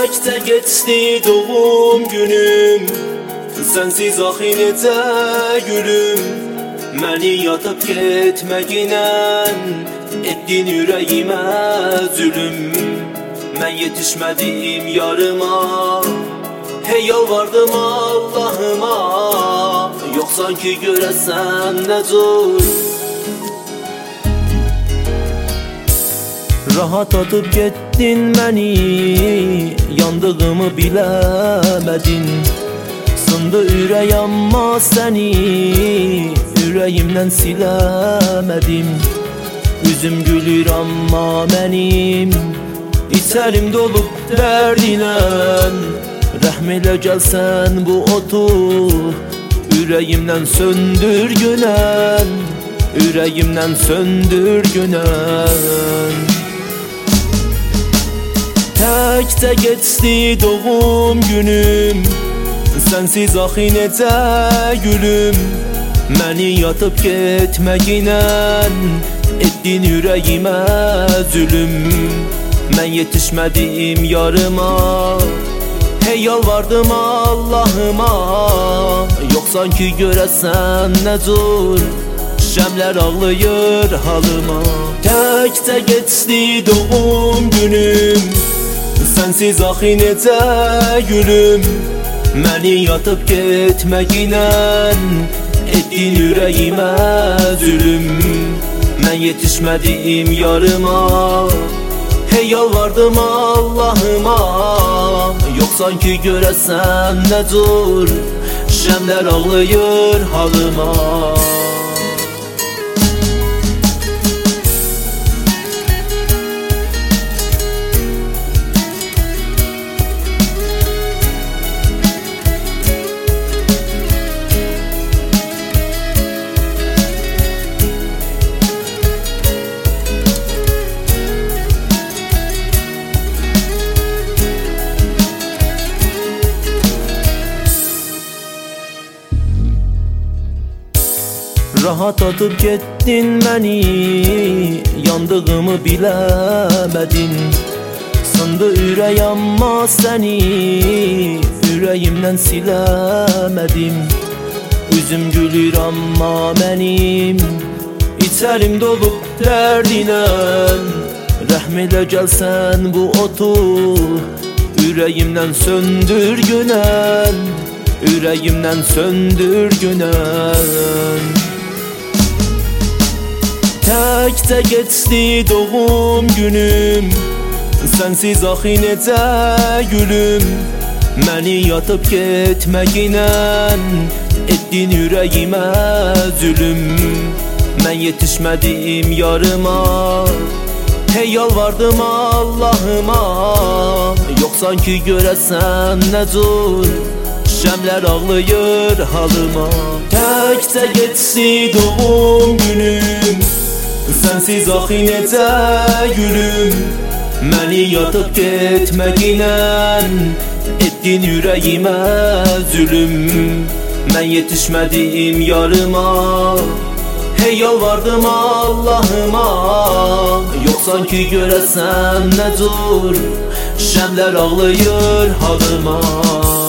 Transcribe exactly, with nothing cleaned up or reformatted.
Təkcə geçdi doğum günüm, sensiz axı necə gülüm. Məni yatıb getməginə etdin ürəyimə zülüm. Mən yetişmədim yarıma, hey yalvardım Allahıma. Yoxsan ki görəsən nə zor. Rahat atıp getdin məni, yandığımı biləmədin. Sındı ürək amma səni ürəyimdən siləmədim. Üzüm gülür amma mənim İçərim dolub dərdinə. Rəhm elə gəlsən bu otur ürəyimdən söndür günən. Ürəyimdən söndür günən. Təkcə geçdi doğum günüm, sensiz axı necə gülüm. Məni yatıb getməginə etdin ürəyimə zülüm. Mən yetişmədim yarıma, hey yalvardım Allahıma. Yoxsan ki görəsən nə zor, şəmlər ağlayır halıma. Təkcə geçdi doğum günüm, sensiz axı necə gülüm. Məni yatıb getməginə etdin ürəyimə zülüm. Mən yetişmədim yarıma, hey yalvardım Allahıma. Yoxsan ki görəsən nə zor, şəmlər ağlayır halıma. Rahat atıp getdin məni, yandığımı biləmədin. Sındı ürək amma səni ürəyimdən siləmədim. Üzüm gülür amma mənim İçərim dolub dərdinə. Rəhm elə gəlsən bu otur ürəyimdən söndür günən. Ürəyimdən söndür günən. Təkcə geçdi doğum günüm, sensiz axı necə gülüm. Məni yatıb getməginə etdin ürəyimə zülüm. Mən yetişmədim yarıma, hey yalvardım Allahıma. Yoxsan ki görəsən nə zor, şəmlər ağlayır halıma. Təkcə geçdi doğum günüm, sensiz axı necə gülüm. Məni yatıb getməginə etdin ürəyimə zülüm. Mən yetişmədim yarıma, hey yalvardım Allahıma. Yoxsan ki görəsən nə zor, şəmlər ağlayır halıma.